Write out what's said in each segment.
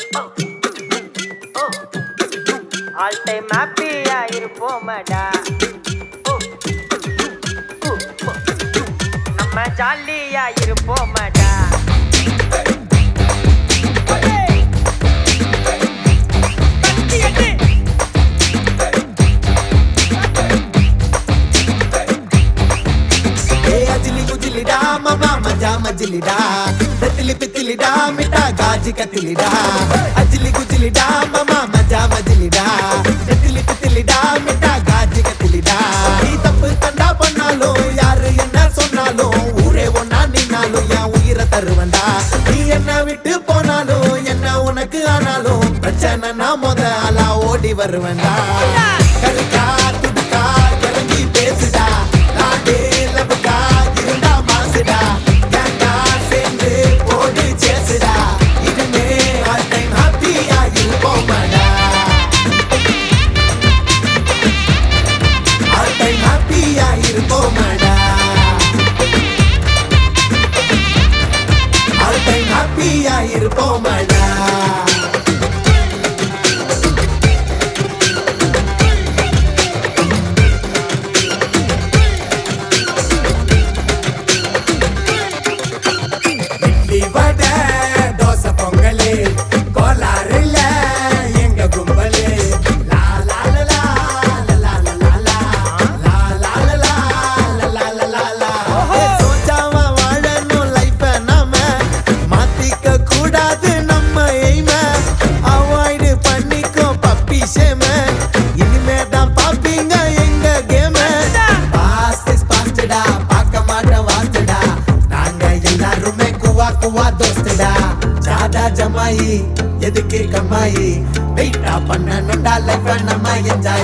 All time ஹாப்பியா இருப்போமடா, நம்ம ஜாலியா இருப்போமடா. मजलिडा रतली पितलिडा मिठा गाज कतलिडा अजली गुजलिडा मामा मजा मजलिडा रतली पितलिडा मिठा गाज कतलिडा நீ தப்பு கண்டா பண்ணாலும் யாரு என்ன சொன்னாலும் ஊரே ஒன்னா நின்னாலும் என் உயிரை தருவண்டா. நீ என்ன விட்டு போனாலும் என்ன உனக்கு ஆனாலும் பிரச்சனை நான் முதலா ஓடி வருவண்டா. கருக்கா துடுக்கா கிளம்பி பேசுடா, நாடே லபுக்கா இருந்தா மாசுடா. இருப்போமடா இட்லி வடை தோசை பொங்கலே கோலாறுல எங்க கும்பலே லா லா லா லா லா லா லா லா லா லா லா லா லா. சோச்சாம வாழணும் லைஃப நாம மாத்திக்க கூடாது நம்ம எய்ம. அவாய்டு பண்ணிக்கோ பப்பி ஷேம, இனிமே தான் பாப்பீங்க எங்க கேம. பாஸ்ட் இஸ் பாஸ்டடா பார்க்க மாட்ட வாஸ்டடா, நாங்க எல்லாருமே குவா குவா தோஸ்டடா. ஜாதா ஜமாயி எதுக்கு கம்மாயி, வெயிட்டா பண்ணணும்டா லைஃப நம்ம என்ஜாய்.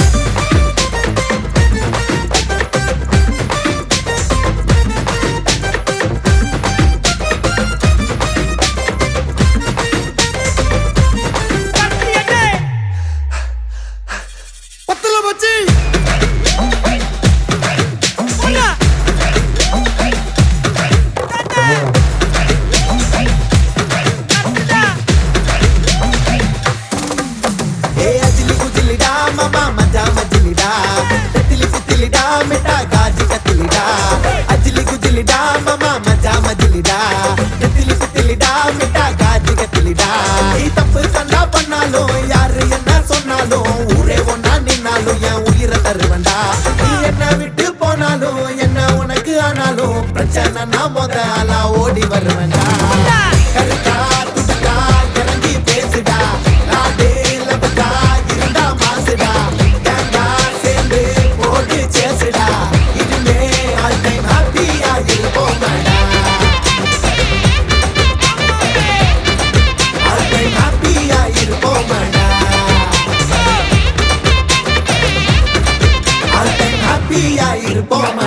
मामा मजा मजलिडा रतली पितलिडा मिठा गाज कतलिडा अजली गुजलिडा मामा मजा मजलिडा रतली पितलिडा मिठा गाज कतलिडा. நீ தப்பு கண்டா பண்ணாலும் யாரு என்ன சொன்னாலும் ஊரே ஒன்னா நின்னாலும் என் உயிரை தருவண்டா. நீ என்ன விட்டு போனாலும் என்ன உனக்கு ஆனாலும் பிரச்சனை நான் முதலா ஓடி வருவண்டா. கருக்கா துடுக்கா கிளம்பி பேசுடா, நாடே லபுக்கா இருந்தா மாசுடா. கேங்கா சேர்ந்து போட்டு சேசுடா, இனிமே ஆல் டைம் ஹாப்பியா இருப்போமடா. ஆல் டைம் ஹாப்பியா இருப்போமடா. ஆல் டைம் ஹாப்பியா இருப்போம்.